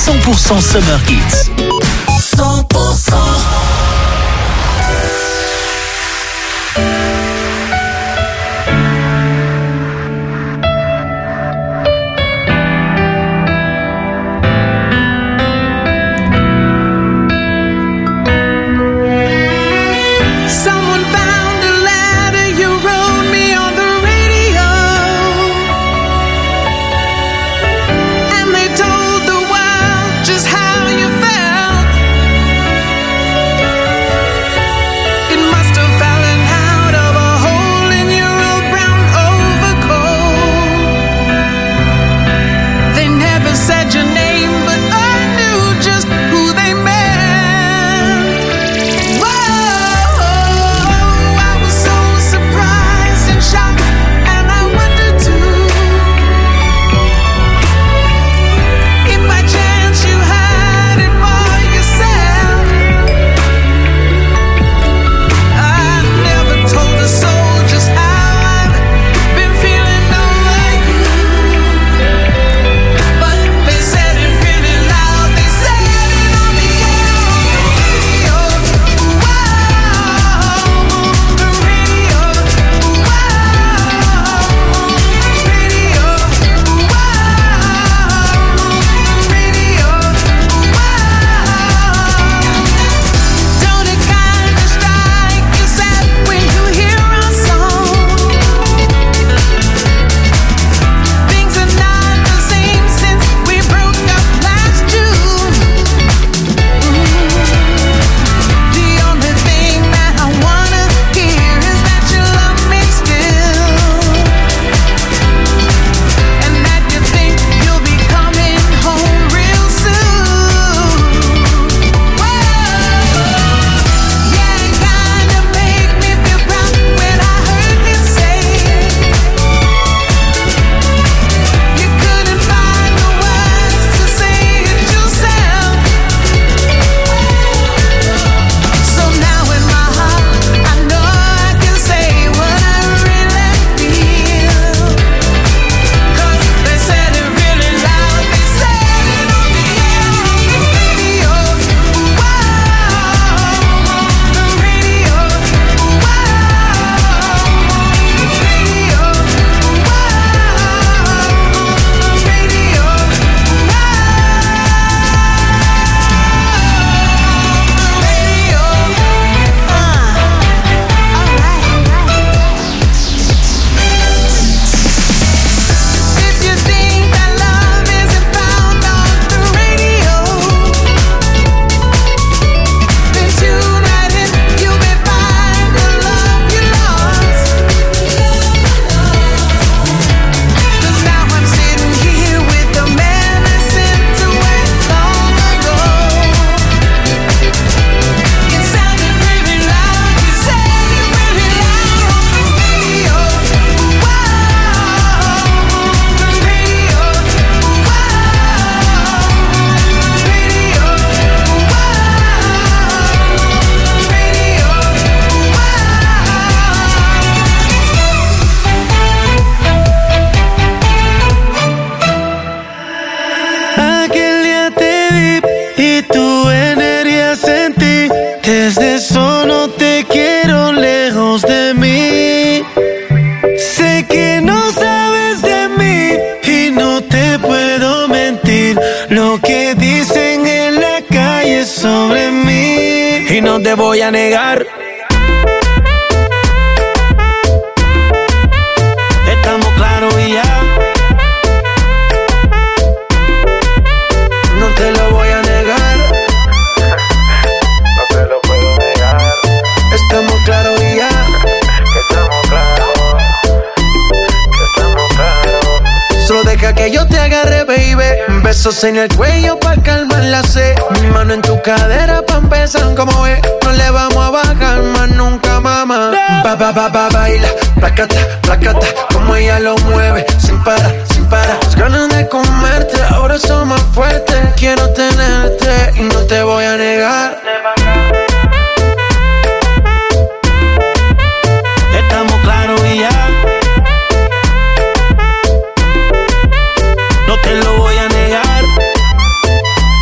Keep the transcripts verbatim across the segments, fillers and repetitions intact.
cent pour cent Summer Hits. cent pour cent no te voy a negar. Estamos claros y ya. No te lo voy a negar. No te lo puedo negar. Estamos claros y ya. Estamos claros. Estamos claros. Solo deja que yo te agarre, baby. Besos en el cuello pa' calmar la sed. Mi mano en tu cadera pa' empezar, como ves. No le vamos a bajar más nunca, mamá. Ba, ba, ba, ba, baila, placata, placata. Como ella lo mueve, sin parar, sin parar. Las ganas de comerte, ahora son más fuertes. Quiero tenerte y no te voy a negar. Estamos claros y ya. No te lo voy a negar.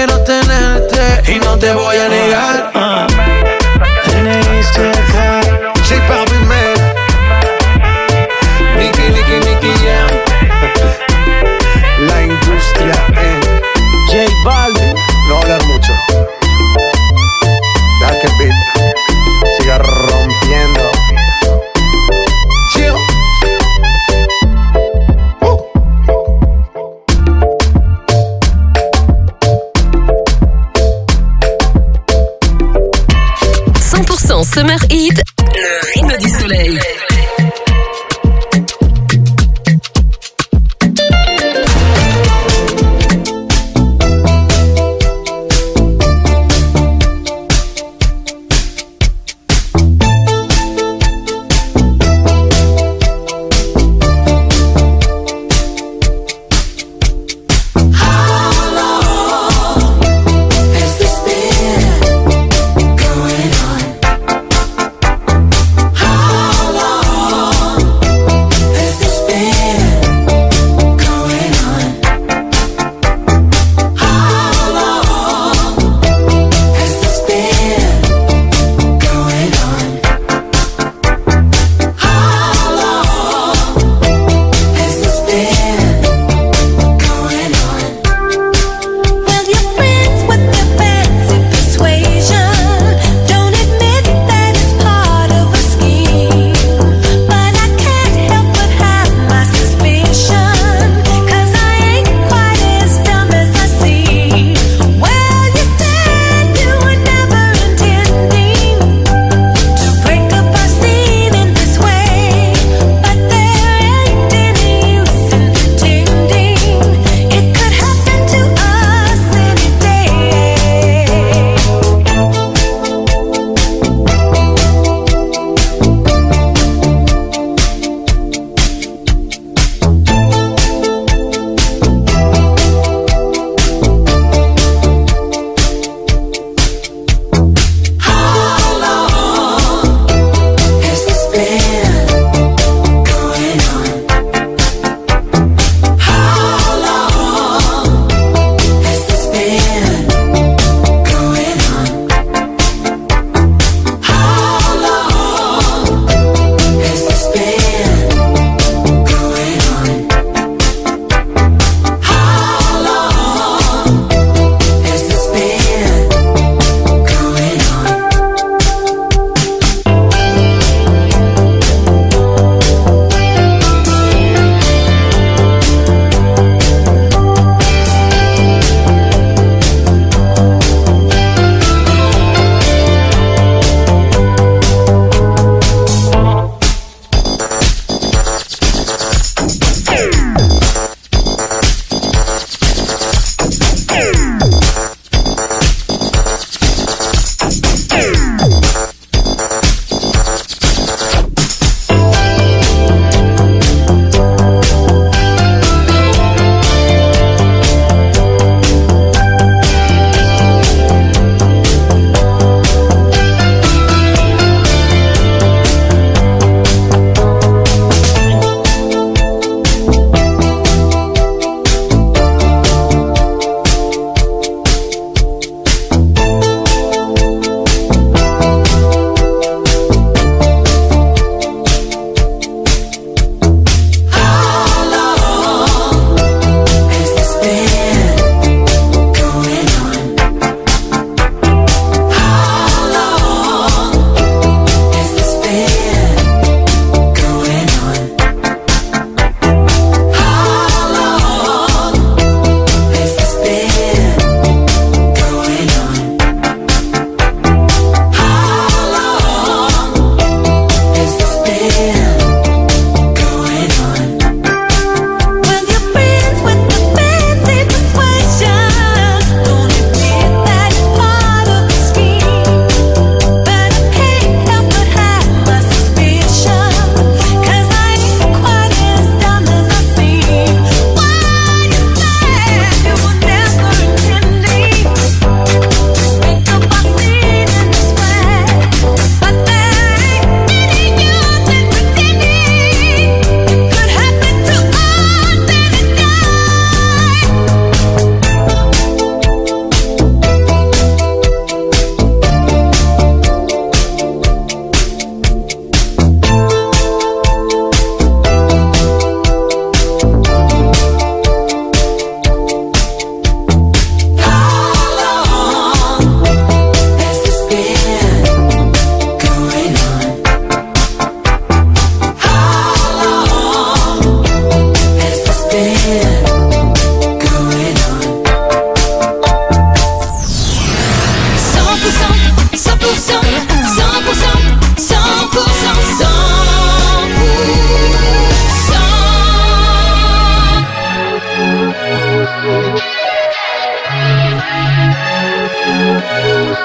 quiero tenerte y no te voy a negar. uh. J Balvin, man. Nicky, Nicky, Nicky Jam. La industria en J Balvin. No hablar mucho. Deja que el beat siga rompiendo. Chill. Uh. cent pour cent Summer Hit, le rythme du soleil. How long?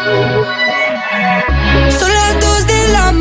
Son las dos de la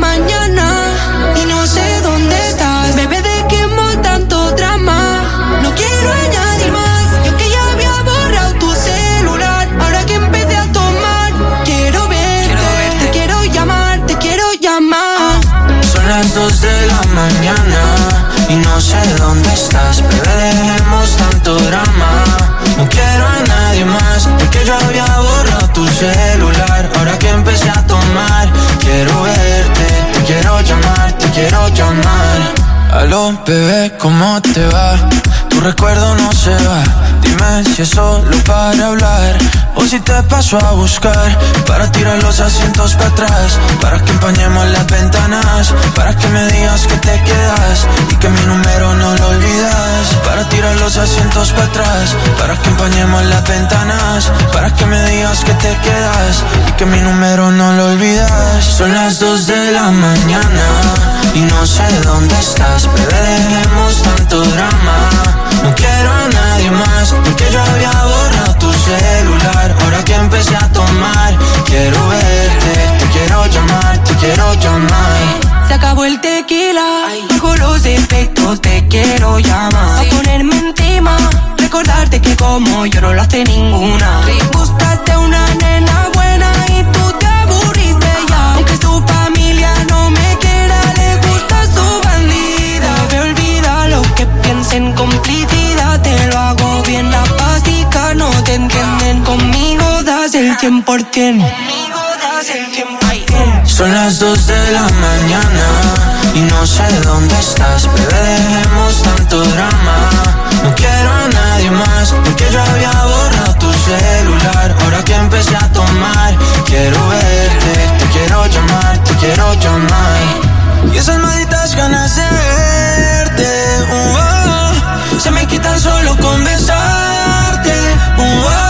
mañana y no sé dónde estás. Bebé, ¿de qué mo tanto drama? No quiero añadir más. Yo que ya había borrado tu celular. Ahora que empecé a tomar, quiero verte, quiero verte. Te quiero llamar, te quiero llamar. Son las dos de la mañana y no sé dónde estás. Bebé, dejemos tanto drama. No quiero a nadie más, porque yo había borrado tu celular. Ahora que empecé a tomar, quiero verte, te quiero llamar, te quiero llamar. Aló, bebé, ¿cómo te va? Tu recuerdo no se va. Dime si es solo para hablar o si te paso a buscar para tirar los asientos para atrás, para que empañemos las ventanas, para que me digas que te quedas y que mi número no lo olvidas, para tirar los asientos para atrás, para que empañemos las ventanas, para que me digas que te quedas y que mi número no lo olvidas. Son las dos de la mañana y no sé dónde estás. Bebé, dejemos tanto drama. No quiero a nadie más, porque yo había borrado tu celular. Ahora que empecé a tomar, quiero verte, te quiero llamar, te quiero llamar. Se acabó el tequila, bajo los efectos te quiero llamar. A ponerme encima, recordarte que como yo no lo hace ninguna. Te gustaste una nena buena y tú te aburriste ya. Aunque su familia no me quiera, le gusta su bandida. Me olvida lo que piensen, complicidad. Te lo hago bien, la básica no te entienden. Conmigo das el cien por ciento. Conmigo das el cien por ciento. Son las dos de la mañana y no sé dónde estás. Bebé, dejemos tanto drama. No quiero a nadie más, porque yo había borrado tu celular. Ahora que empecé a tomar, quiero verte, te quiero llamar, te quiero llamar. Y esas malditas ganas de verte, uh, oh, se me quitan solo con besarte, uh,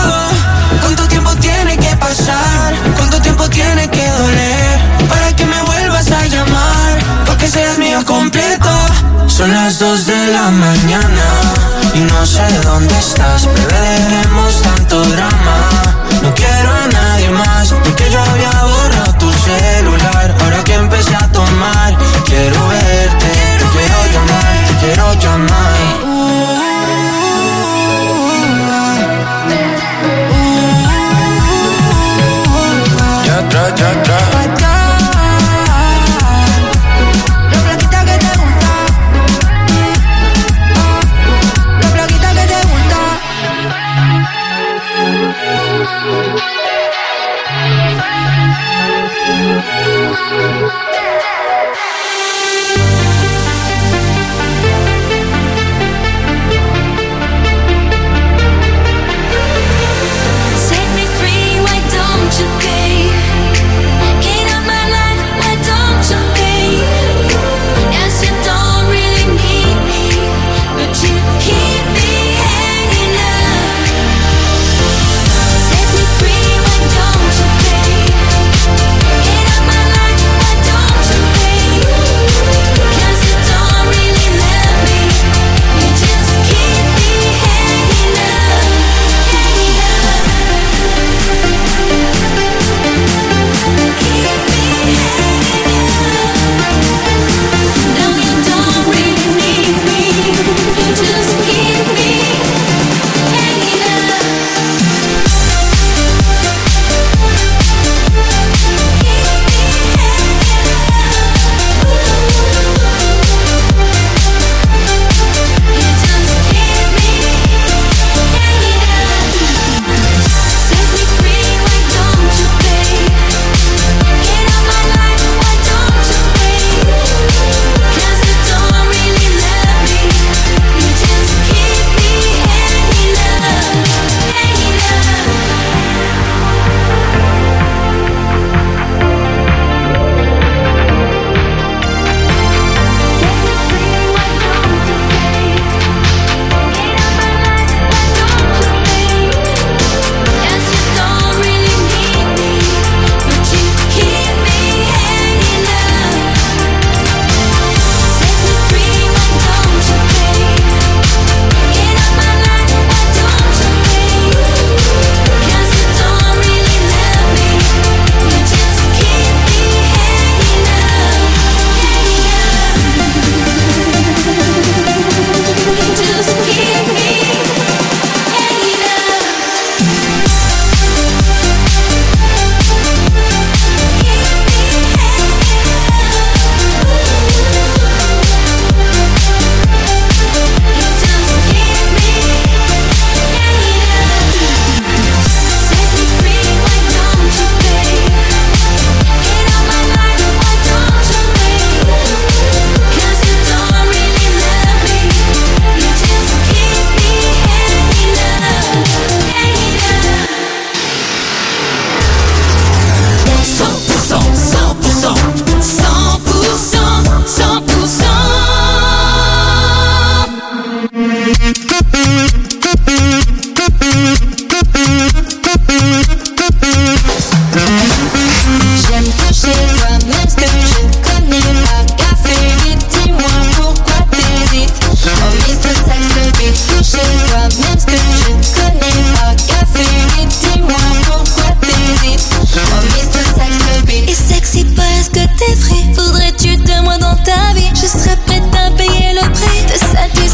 oh. ¿Cuánto tiempo tiene que pasar? ¿Cuánto tiempo tiene que doler para que me vuelvas a llamar? Para que seas mío completo. Son las dos de la mañana y no sé dónde estás. Bebé, dejemos tanto drama. No quiero a nadie más, porque yo había borrado tu celular. Ahora que empecé a tomar, quiero verte, te quiero llamar, te quiero llamar. Ya atrás, ya atrás.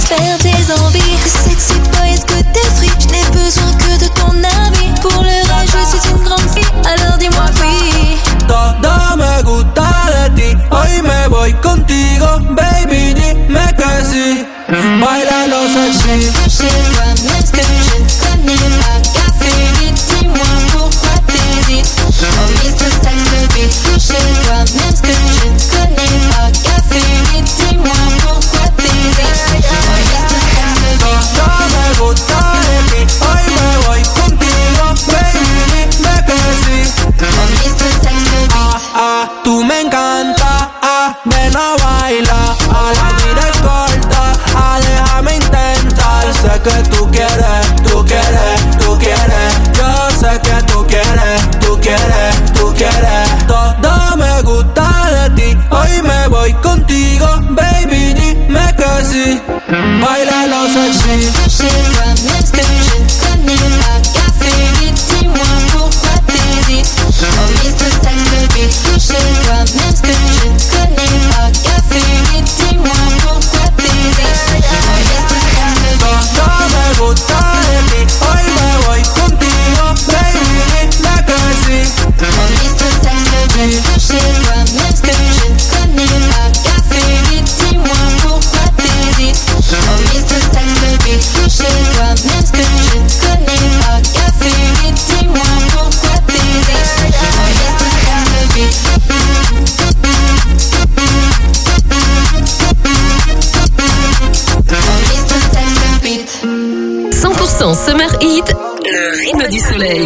satisfaire tes envies. Sexy boy, est-ce que t'es free? Je n'ai besoin que de ton avis. Pour le reste, je suis une grande fille, alors dis-moi oui. Todo me gusta de ti, hoy me voy contigo, baby, dime que sí. Bailalo sexy. Chez toi, même ce que je ne connais pas. Café vite, dis-moi pourquoi t'hésites. Oh mister Sex Beat, chez toi, même ce que je ne connais pas. Café vite, dis-moi pourquoi t'hésites. Oh mister Sex Beat. Todo me gusta de ti, hoy me voy contigo, baby, dime que sí. Oh mister Sex Beat. Ah, ah, tú me encanta, ah, ven a bailar, ah, la vida es corta, ah, déjame intentar. Sé que tú quieres, tú quieres, tú quieres. Yo sé que tú quieres, tú quieres, tú quieres. Todo me gusta de ti, hoy me voy contigo, baby, dime que sí. Bailalo sexy. Chez toi, même ce que je ne connais pas. Café vite, dis-moi pourquoi t'hésites. Oh mister Sex Beat, chez toi, même ce que je ne connais pas. Café vite, dis-moi pourquoi t'hésites. Oh mister Sex Beat. Todo me gusta de ti, hoy me voy contigo, baby, dime que sí. Oh mister Sex Beat, chez toi, même ce que je ne connais pas. Café vite, dis-moi pourquoi t'hésites. Oh mister Sex Beat, chez toi, même ce que je ne connais pas. Café vite, dis-moi pourquoi t'hésites. Oh mister Sex Beat. Oh mister Sex Beat. cent pour cent Summer Heat, le rythme du soleil.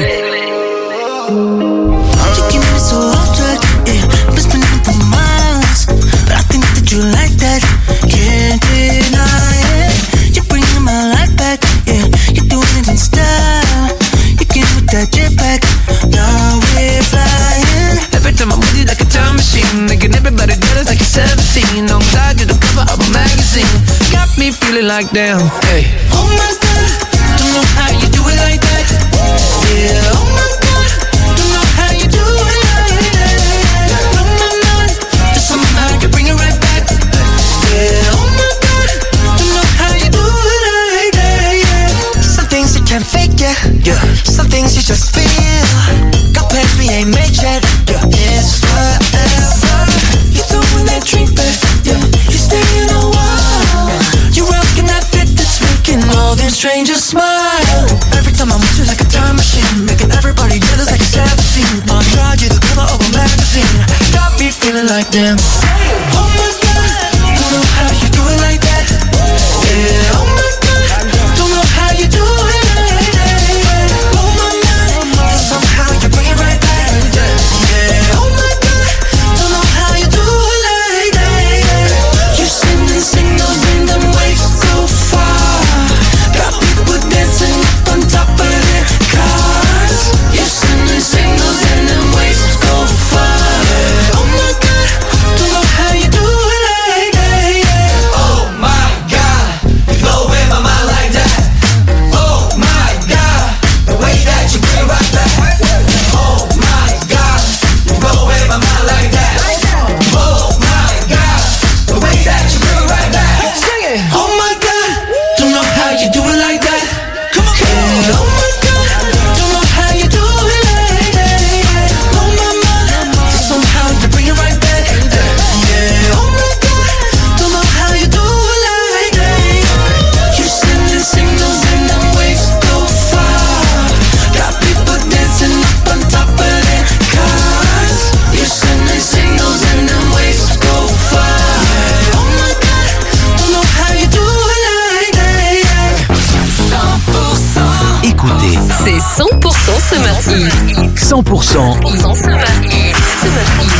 You keep me so off track, yeah. Been spinning for miles, but I think that you like that. Can't deny it. You're bringing my life back, yeah. You're doing it in style. You came with that jetpack, now we're flying. Every time I'm with you like a time machine, making everybody jealous like you're seventeen. On glad you're the cover of a magazine. Got me feeling like damn, hey. Oh my God, don't know how you do it like that. Yeah, oh my God, don't know how you do it like that. Blow my mind, just somehow you bring it right back. Yeah, oh my God, don't know how you do it like that. Yeah. Some things you can't fake, yeah. Yeah. Some things you just feel. Got plans we ain't made yet. Yeah. It's forever. You throwing that drink back. Yeah. You staying a while. You rocking that fit that's making all them strangers smile. Every time I'm with you like a time machine, making everybody jealous like a seventeen. On drive you the cover of a magazine. Got me feeling like damn. Oh my God, don't know how you do it like that. Yeah, oh my God, don't know how you do it like that. Oh my mind, somehow you bring it right back. Yeah, oh my God, don't know how you do it like that. You sending signals in them waves so far. Got people dancing up on top of their cars. You sending signals in them waves so far. Oh my God, don't know how you do it like that. Oh my God, you blowing my mind like that. Oh my God, the way that you bring it right back. Oh my God, you blowing my mind like that. Oh my God, the way that you bring it right back. Sing it. Oh my God, don't know how you do it like that. Come on, yeah. Oh my God, don't know how you do it like that. Blow my mind, somehow you bring it right back. Yeah. Oh my God, don't know how you do it like that. You sending signals and them waves go far. Got people dancing up on top of their cars. You sending signals and them waves go far. Oh my God, don't know how you do it like that. cent pour cent. Écoutez, C'est cent pour cent Summer Heat. cent pour cent cent pour cent Summer Heat. Summer Heat.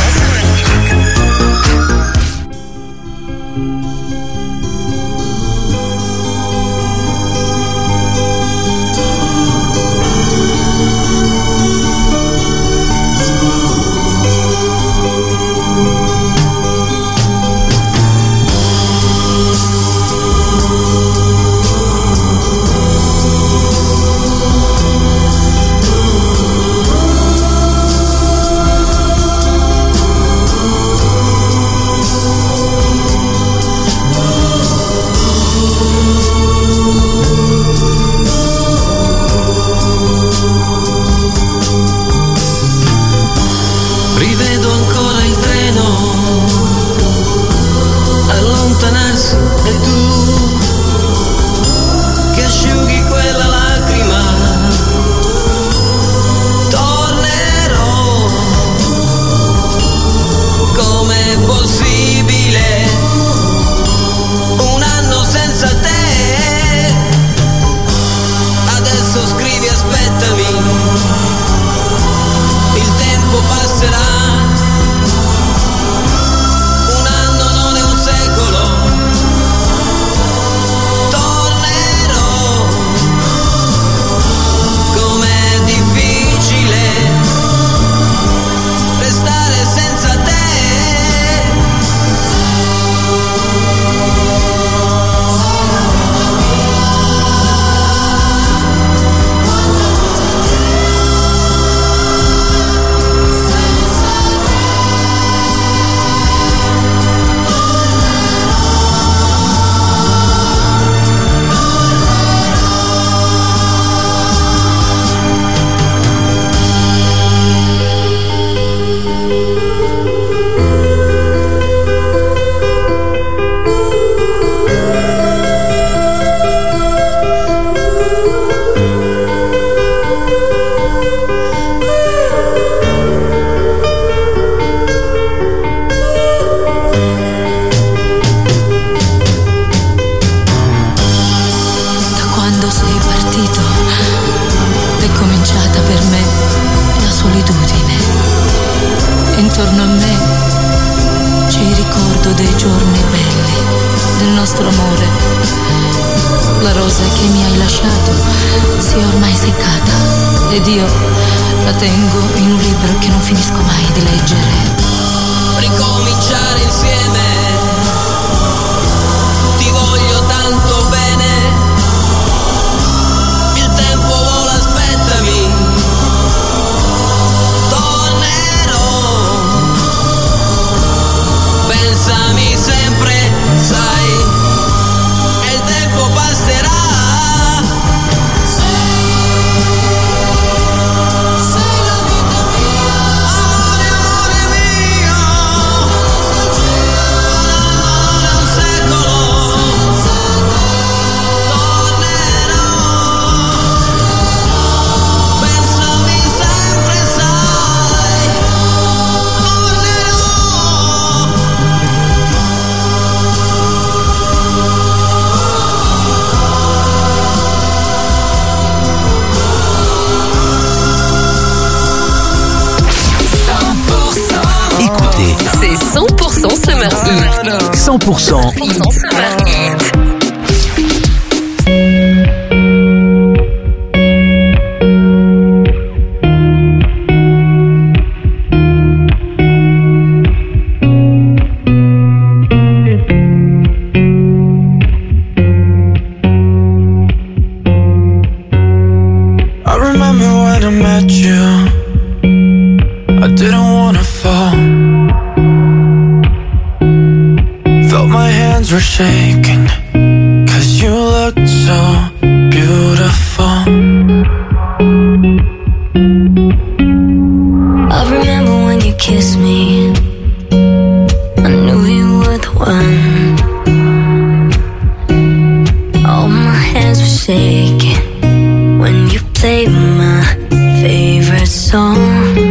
vedo ancora il treno allontanarsi e tu che asciughi quella lacrima. Tornerò, com'è possibile un anno senza te? Adesso scrivi aspettami, il tempo passerà. Un anno non è un secolo. Tornerò, com'è difficile restare senza te. Intorno a me c'è il ricordo dei giorni belli del nostro amore. La rosa che mi hai lasciato si è ormai seccata ed io la tengo in un libro che non finisco mai di leggere. Ricominciare insieme, ti voglio tanto bene. Il tempo vola, aspettami. Pensami sempre, sai, e il tempo passerà. Sei la vita mia, amore, amore mio. Non è un secolo. Tornerò. Pensami sempre, sai, tornerò. Écoutez, c'est cent pour cent Summer Hit. cent pour cent Summer Hit. I remember when I met you, I didn't wanna fall. Felt my hands were shaking, cause you looked so beautiful. I remember when you kissed me, I knew you were the one. All my hands were shaking when you played my favorite song.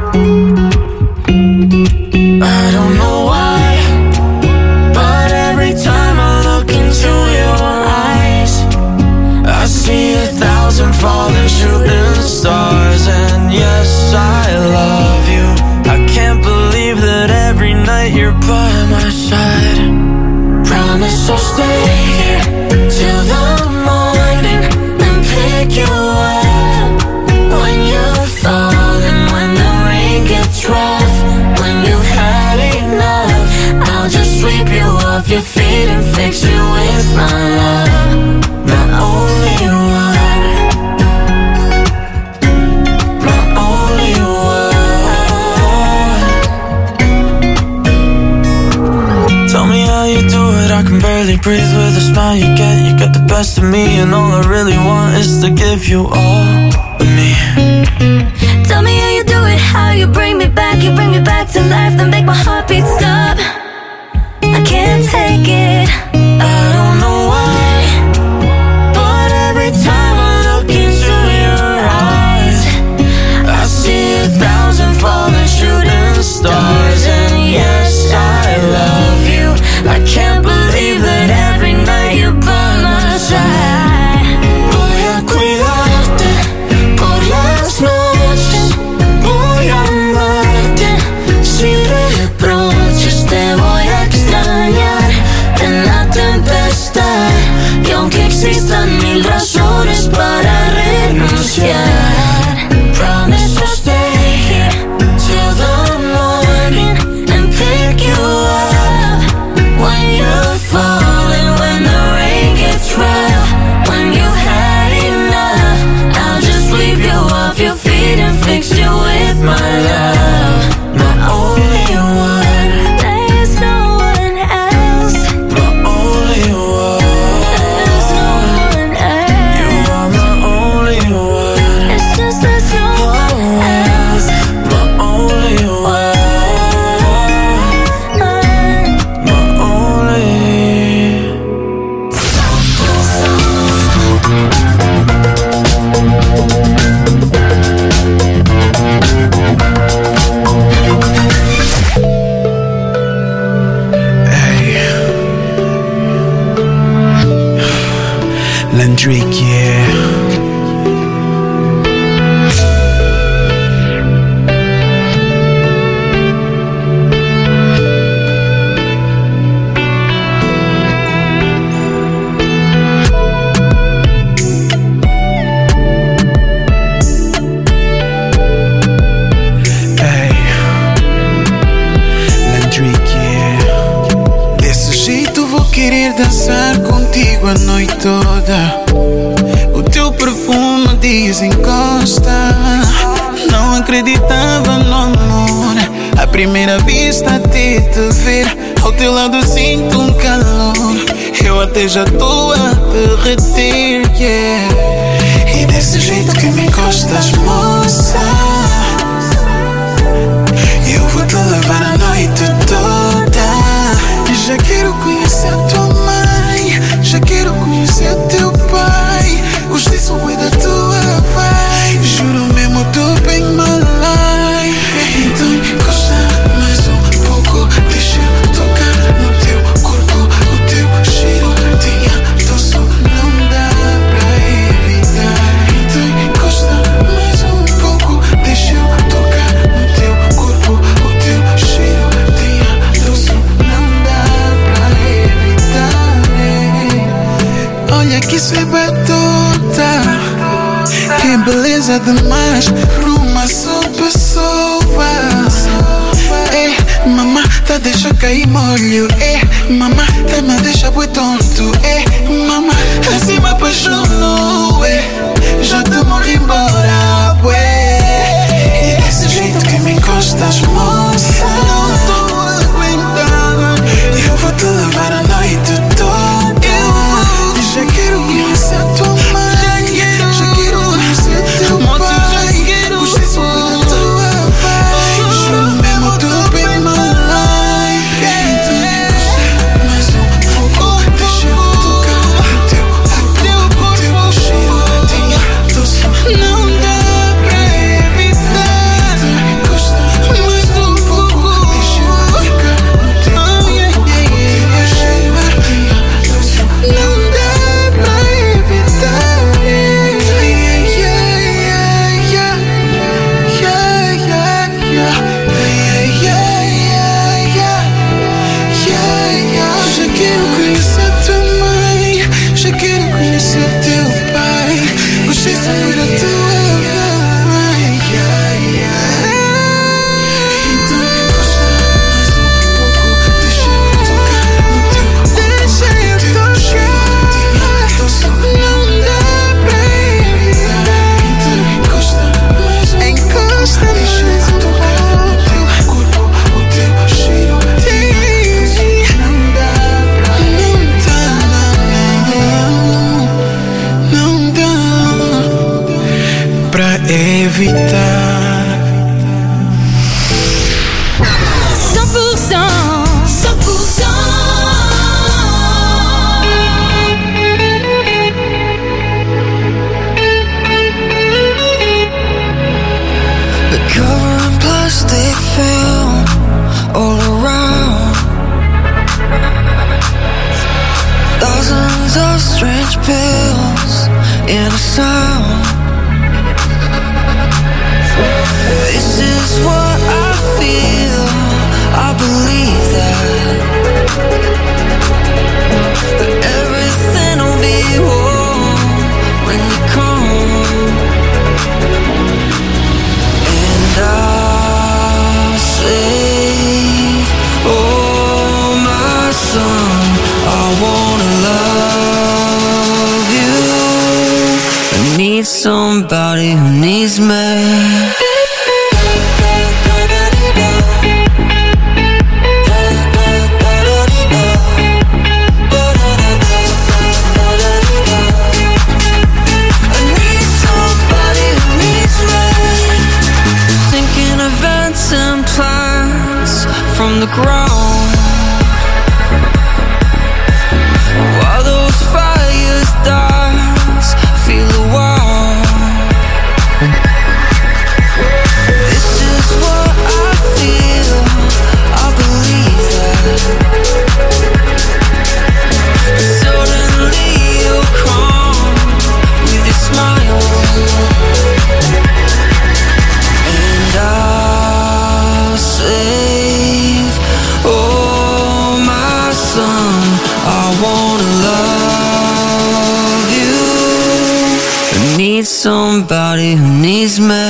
I don't know why, but every time I look into your eyes, I see a thousand falling shooting stars. And yes, I love you. I can't believe that every night you're by my side. Promise I'll stay here till the morning and pick you up when you're falling, when the rain gets rough, when you've had enough. I'll just sweep you off your feet and fix you with my love. My only one, my only one. Tell me how you do it, I can barely breathe with the smile you get. You get the best of me, and all I really want is to give you all of me. Tell me how you do it, how you bring me back, you bring me back to dançar contigo a noite toda. O teu perfume desencosta. Não acreditava no amor. À primeira vista de te ver, ao teu lado sinto um calor. Eu até já tô a derreter, yeah. E desse jeito que me encostas, moça, eu vou te levar a noite toda. Já quero conhecer a tua mãe, já quero conhecer o teu pai. Gostei só é da tua vibe, juro mesmo tu bem my life. Então encosta mais um pouco, deixa eu tocar no teu corpo. O teu cheiro tem adoço, não dá pra evitar. Então encosta mais um pouco, deixa eu tocar no teu corpo. O teu cheiro tem adoço, não dá pra evitar. Olha que isso é batota, que beleza demais pra uma só pessoa. Eh, mamá, tá deixa cair molho. Eh, mamá, tá me deixa boi tonto. Eh, mamá, assim me apaixonou. Eh, já te morri embora, ué. E desse jeito que me encostas, moça, não tô aguentando. Eu vou te levar a noite toda. Eu vou. Já quero conhecer a tua mãe, já quero conhecer o teu pai. Gostei só da tua vibe, juro mesmo tu bem my life. Então encosta mais um pouco, deixa eu tocar no teu corpo. O teu cheiro tem adoço, não dá pra evitar. Então encosta mais um pouco, deixa eu tocar no teu corpo. O teu cheiro tem adoço, não dá pra evitar. Já quero conhecer a tua mãe, já quero conhecer o teu pai. Gostei só da tua vibe. Então encosta mais um pouco, deixa eu tocar no teu corpo. Deixa eu tocar, não dá pra evitar. Então encosta mais um encosta pouco, deixa eu tocar no teu corpo. O teu cheiro tem não dá pra não dá, não dá pra evitar. cent pour cent, cent pour cent. The cover and plastic film all around. Thousands of strange pills in a sound. This is what I feel. I believe that, that everything will be whole when you come. And I'll save, oh my son, I wanna love you. I need somebody who needs me. From the ground, while those fires dance, feel the warmth. This is what I feel. I believe that suddenly you'll come with your smile, and I'll save, oh my son, I wanna love you. I need somebody who needs me.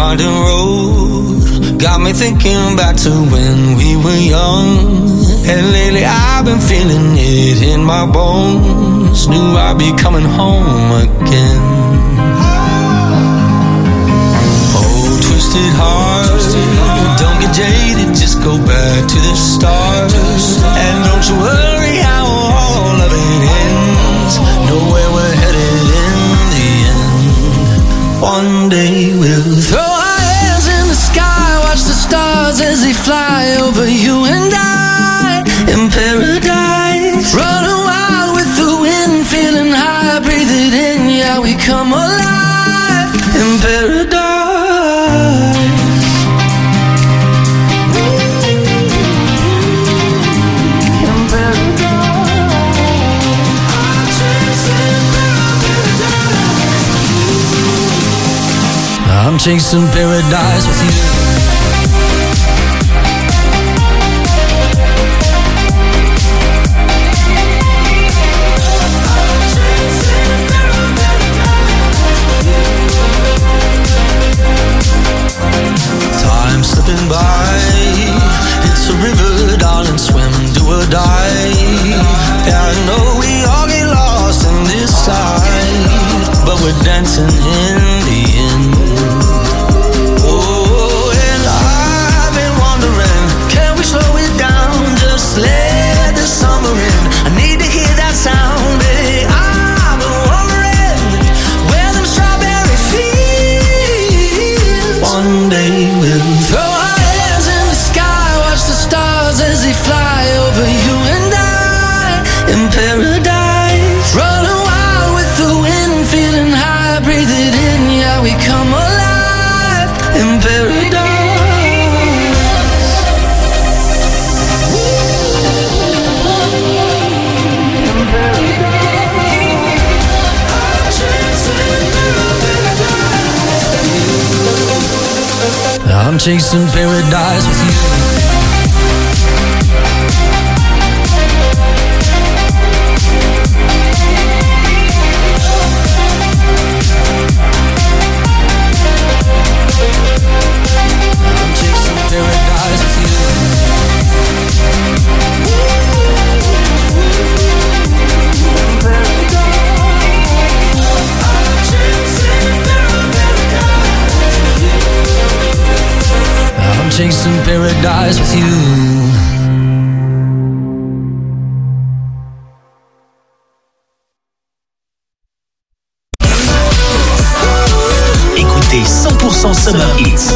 winding road got me thinking back to when we were young. And lately I've been feeling it in my bones. Knew I'd be coming home again. Oh, twisted heart, don't get jaded, just go back to the start. And don't you worry how all of it ends. Know where we're headed in the end. One day we'll throw our hands in the sky, watch the stars as they fly over you and I in paradise. Running wild with the wind, feeling high, breathe it in, yeah, we come alive in paradise. I'm chasing paradise with you. Time slipping by, it's a river, darling, swim, do or die. Yeah, I know we all get lost in this side, but we're dancing in the end. Oh, and I've been wondering, can we slow it down, just let the summer in? I need to hear that sound, baby. I've been wondering where them strawberry fields. One day we'll throw our hands in the sky, watch the stars as they fly over you and I in paradise. Running wild with the wind, feeling high, breathe it in, yeah, we come alive in paradise. I'm chasing paradise with you. Chasing paradise with you. Écoutez cent pour cent Summer Hits.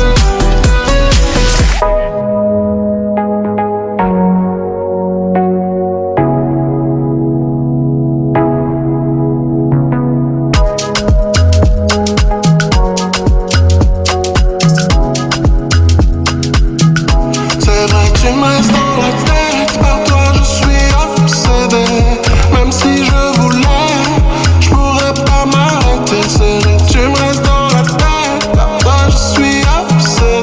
Tu me restes dans la tête, là-bas je suis obsédé.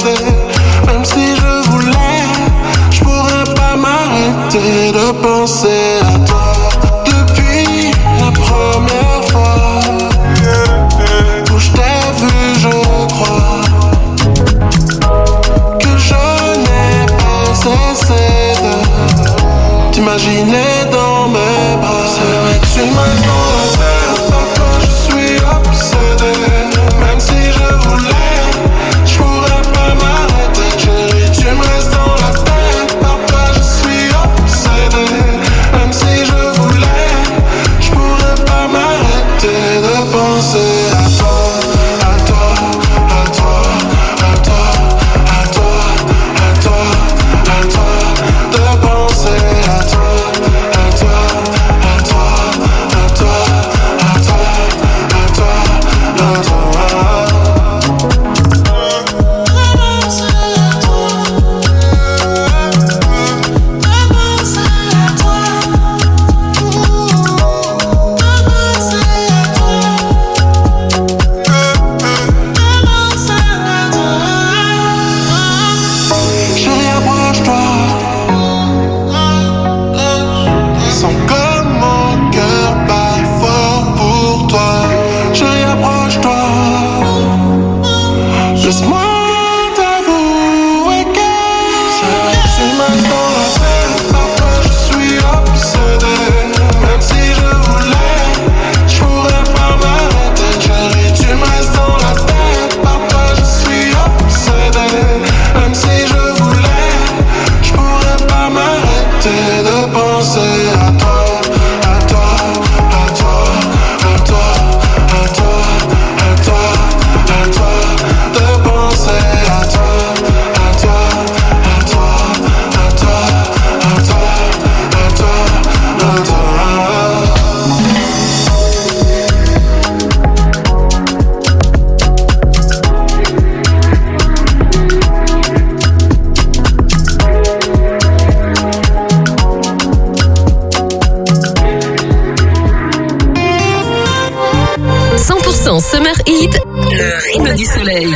Summer Hit, le rythme du soleil.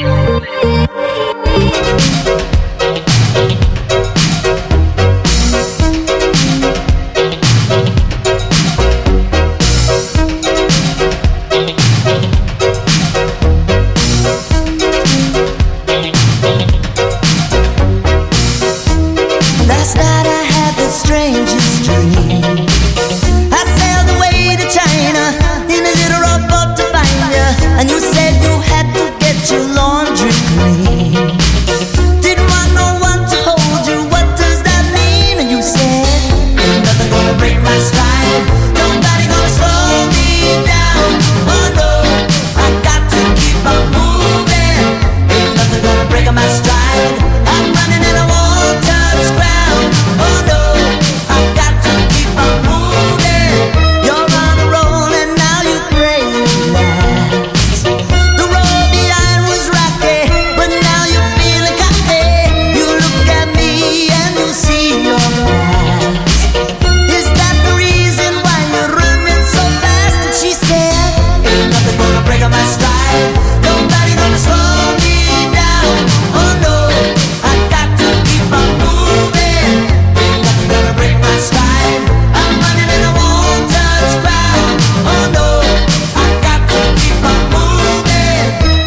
Last night I had the strangest dream. I sailed away to China in a little rowboat to find you, and you said you had to get your laundry clean. Didn't want no one to hold you. What does that mean? And you said, ain't nothing gonna break my stride. Nobody gonna slow me down. Oh no, I got to keep on moving. Ain't nothing gonna break my stride. I'm running and I won't touch ground. Oh no, I got to keep on moving. You're on a roll and now you pray it lasts. The road behind was rocky, but now you're feeling cocky. You look at me and you see your past. Is that the reason why you're running so fast? And she said, ain't nothing gonna break my stride. Nobody gonna slow me down. Oh no, I got to keep on moving. Ain't nothing gonna break my stride. I'm running and I won't touch ground. Oh no, I got to keep on moving.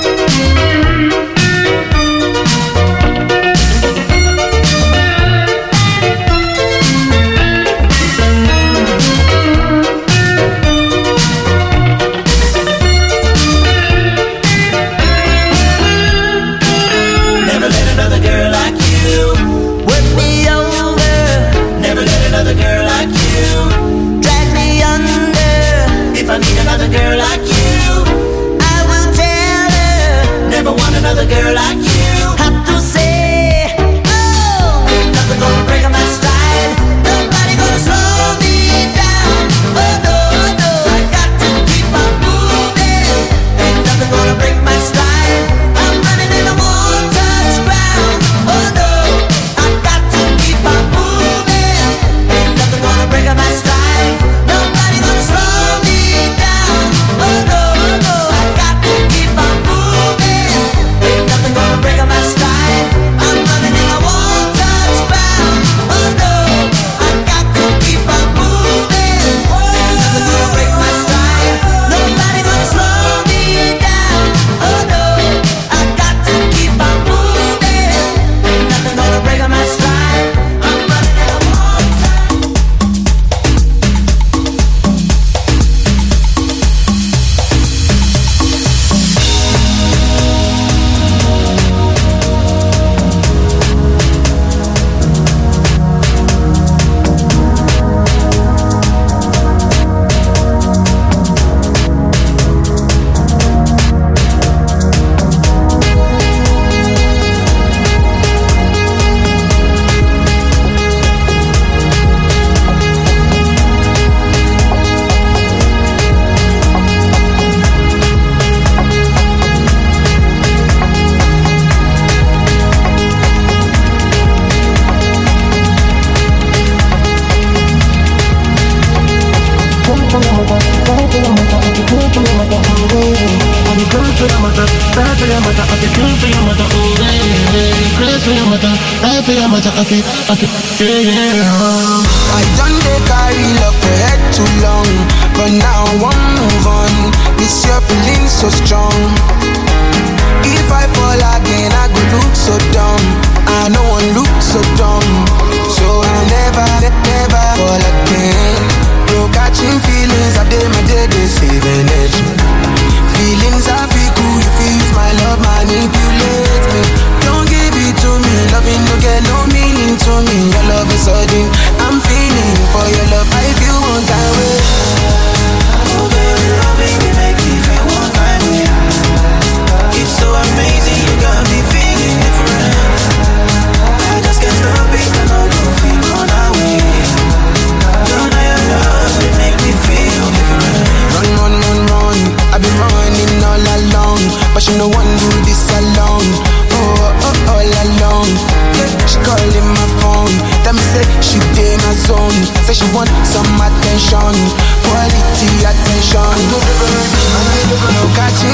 Never let another girl like you. Work me over, Never let another girl like you. drag me under. If I need another girl like you, I will tell her. never want another girl like you. Have to say, oh, ain't nothing gonna break my stride. Nobody gonna slow me down. Oh no, no, I got to keep on moving. Ain't nothing gonna break my stride. I'm running and I won't touch ground. Oh no, I got to keep on moving. Ain't nothing gonna break my stride. Nobody gonna slow me down. Oh no, no, I got to keep on moving. Ain't nothing gonna break my stride. I'm running and I won't touch ground. Oh no, I got to keep on moving. Ain't nothing gonna break my stride. Nobody gonna slow me down. Oh no, I got to keep on moving. Ain't nothing gonna break my stride. I'm running and I won't touch. I done dey carry love for head too long, but now I want move on. This your feeling so strong. If I fall again, I go look so dumb. I no one look so dumb, so I'll never, never fall again. Bro, catching feelings, I did my day, they save energy. Feelings I feel cool if you use my love, manipulate me. Don't give it to me, loving no get no meaning to me. Your love is sudden, I'm feeling for your love. I feel one time way. Oh baby, oh baby, make me feel one kind way. It's so amazing, you got me feeling different. I just can't stop it, I know you feel on our way. Don't I your love, it make me feel different. Run, run, run, run. I've been running all along, but she no one do this alone. Oh, oh, oh, all along. Yeah, she calling my phone. Tell me say she in my zone. Say she want some attention, quality attention. No catching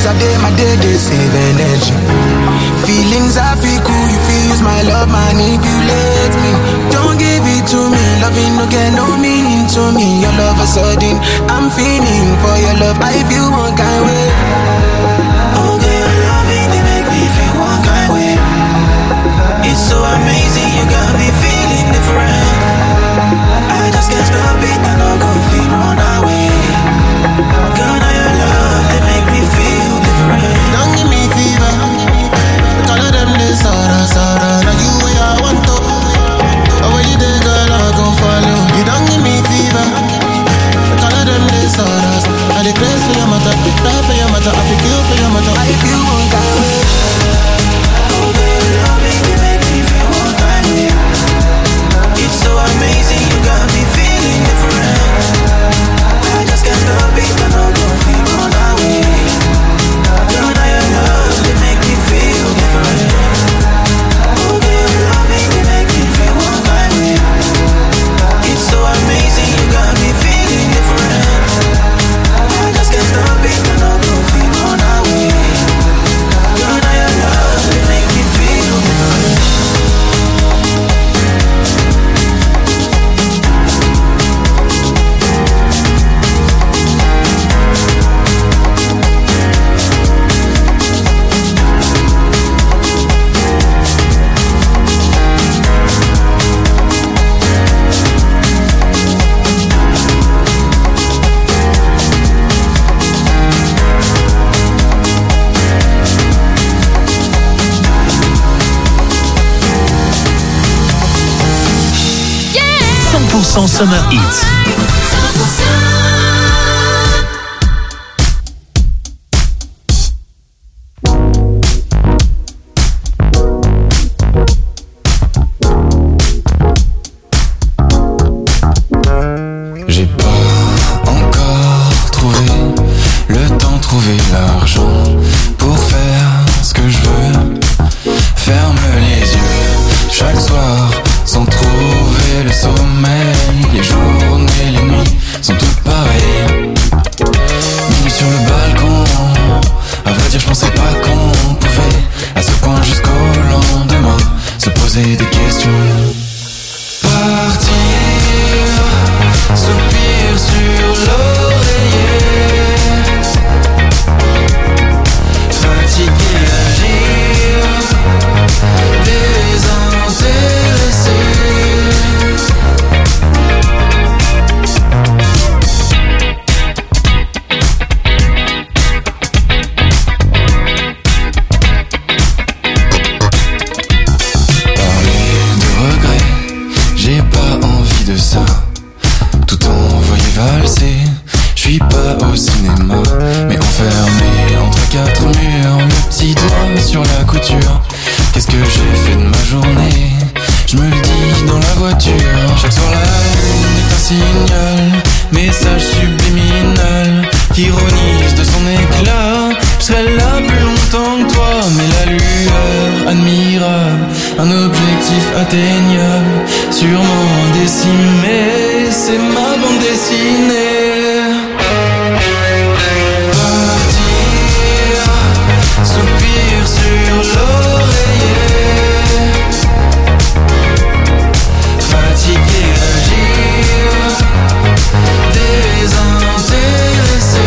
As I day, my day, they save energy. Feelings I feel cool, you feel use my love, manipulate me. Don't give it to me, loving no get no meaning to me. Your love is sudden, I'm feeling for your love. I feel one kind way. Oh girl, your loving, they make me feel one kind way. It's so amazing, you got me feeling different. I just can't stop it, and I'll go feel run away. Girl, now your love, they make me feel different. Don't give me fever. Call them this sorrow, sorrow. Now you way I want to. Oh, when you there, girl, I gon' follow. You don't give me fever. Call them this sorrow. I declare for your mother, die for your mother, I feel kill for your mother. I feel one kind way. Oh, girl, loving, they make me feel one kind way. It's so amazing, you got me feeling different. I just can't stop it, and I'll go feel run away. Girl, now your love, they make me feel different. Oh, girl, loving, they make me feel one kind way. It's so amazing, you got me feeling different. I just can't stop it, and I'll go feel run away. Girl, now your love, they make me feel different. cent pour cent Summer Hits. J'ai pas encore trouvé le temps, trouver l'argent pour faire ce que je veux. Ferme les yeux chaque soir sans trouver le sommeil. Les journées, les nuits sont toutes pareilles. Minuit sur le balcon, à vrai dire je pensais pas qu'on pouvait à ce point jusqu'au lendemain se poser des questions. Partir, soupir sur l'oreiller, fatigué d'agir, désintéressé. Parler de regrets, j'ai pas envie de ça. Tout envoyé valser, je suis pas au cinéma, mais enfermé entre quatre murs, le petit doigt sur la couture. Qu'est-ce que j'ai fait de ma journée? Je me le dis dans la voiture. Chaque soir la lune est un signal, message subliminal qui ironise de son éclat. Je serai là plus longtemps que toi, mais la lueur admirable, un objectif atteignable, sûrement décimé, c'est ma bande dessinée. Partir, soupir sur l'oreiller, fatigué d'agir, désintéressé.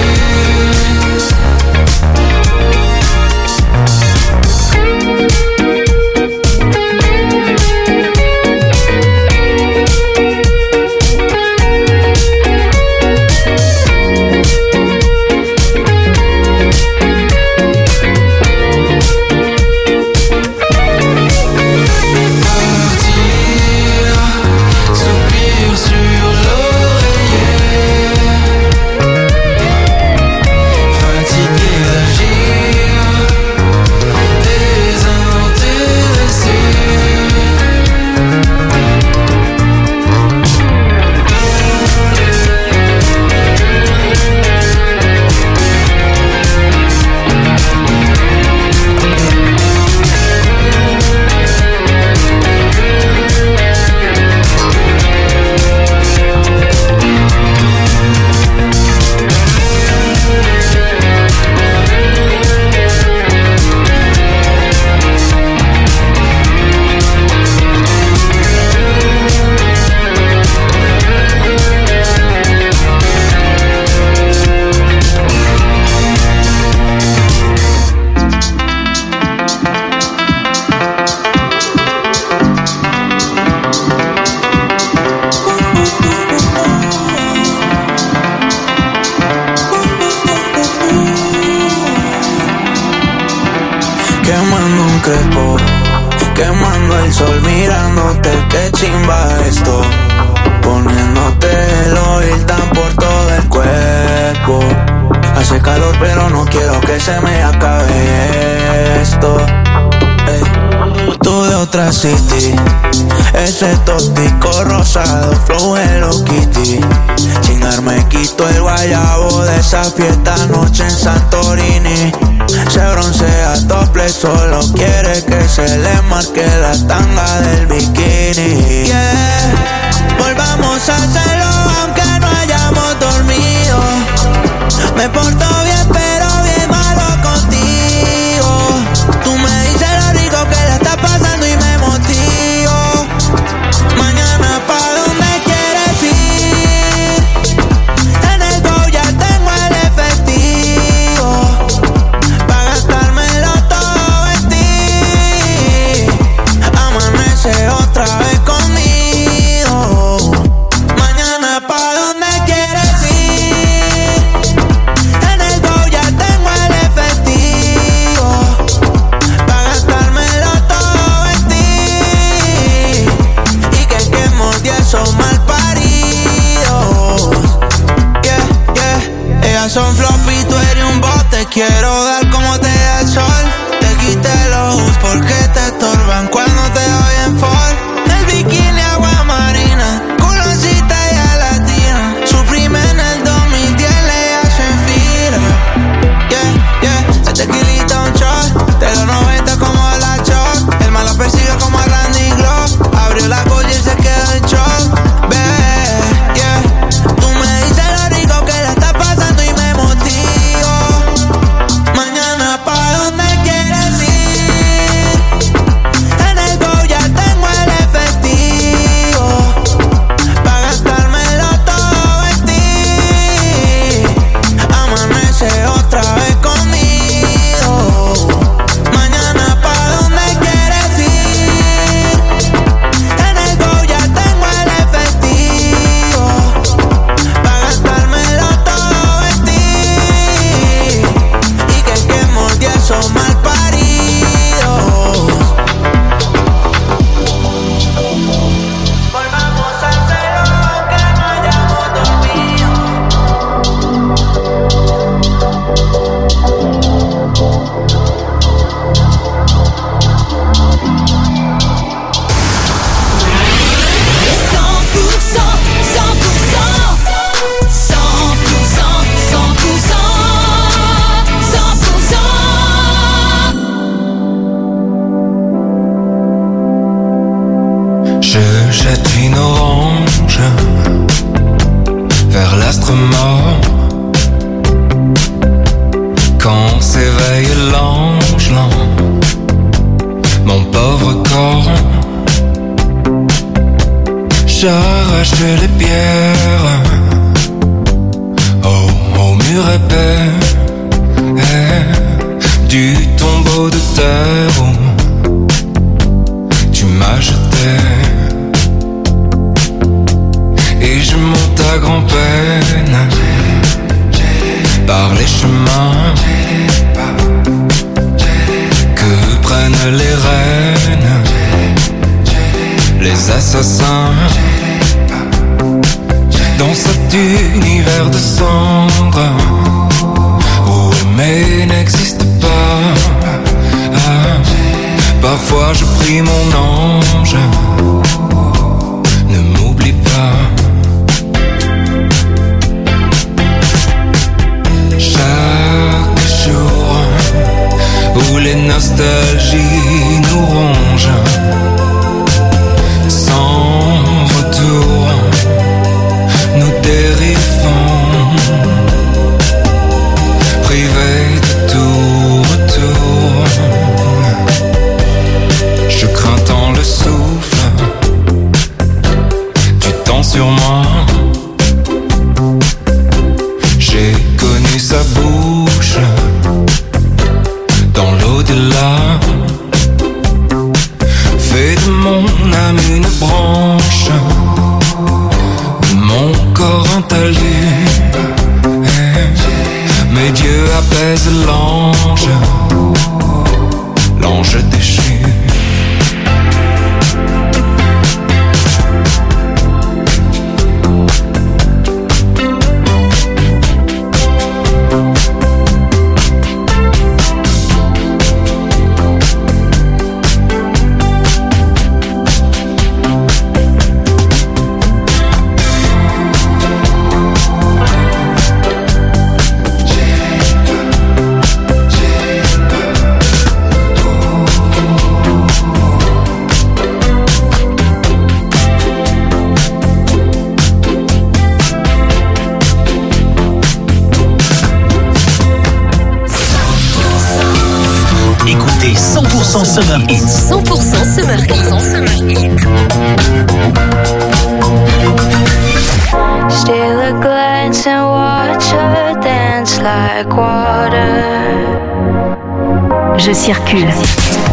increpo, quemando el sol, mirándote, qué chimba esto. Poniéndote el oil tan por todo el cuerpo. Hace calor pero no quiero que se me acabe esto. Ey. Tú de otra city, ese tóxico rosado, flow Hello Kitty. Chingar me quito el guayabo de esa fiesta noche en Santorini. Se broncea tople, solo quiere que se le marque la tanga del bikini. Yeah, volvamos a hacerlo aunque no hayamos dormido. Me porto bien pero bien malo contigo. Tú me dices lo rico que la estás pasando y me motivo. Mañana pa' dónde quieres ir. En el go ya tengo el efectivo pa' gastármelo todo en ti. Amanece otra vez conmigo. Mañana pa' dónde quieres ir. En el go ya tengo el efectivo pa' gastármelo todo en ti. Y que el que mordió son mal paridos. Yeah, yeah. Ellas son floppy, tú eres un bot. Te quiero dar como te da el sol. Te quité los hoods porque te estorban cuando te doy en fall. El bikini agua marina, culoncita y a latina. Suprime en el dos mil diez le hacen fila. Yeah, yeah, este tequilita un shot. De los noventa como la Choc. El malo persigue como a Randy Glock. Abrió la colla y se quedó en shock. Bebé, yeah, tú me dices lo rico que la estás pasando y me motivo. Mañana pa' dónde quieres ir. En el go ya tengo el efectivo pa' gastármelo todo en ti. Amanece otra vez conmigo. Mañana pa' dónde quieres ir. En el go ya tengo el efectivo pa' gastármelo todo en ti. Y que el que mordió son mal paridos. Volvamos a hacerlo aunque no hayamos dormido. cent pour cent, cent pour cent, cent pour cent, cent pour cent, cent pour cent. Je jette une orange vers l'astre mort. Quand s'éveille l'ange lent, mon pauvre corps, j'arrache les pierres au, au mur épais eh, du tombeau de terre où tu m'as jeté. Et je monte à grand-peine par les chemins que prennent les reines, les assassins. Dans cet univers de cendres où aimer n'existe pas. Ah, parfois je prie mon ange, ne m'oublie pas. Chaque jour où les nostalgies nous rongent, sans retour, nous dérivons, privés de tout retour. Je crains tant le souffle du temps sur moi. J'ai connu sa bouche dans l'au-delà. Écoutez cent pour cent Summer Hits. cent pour cent Summer Hits. Steal a glance and watch her dance like water. Je circule.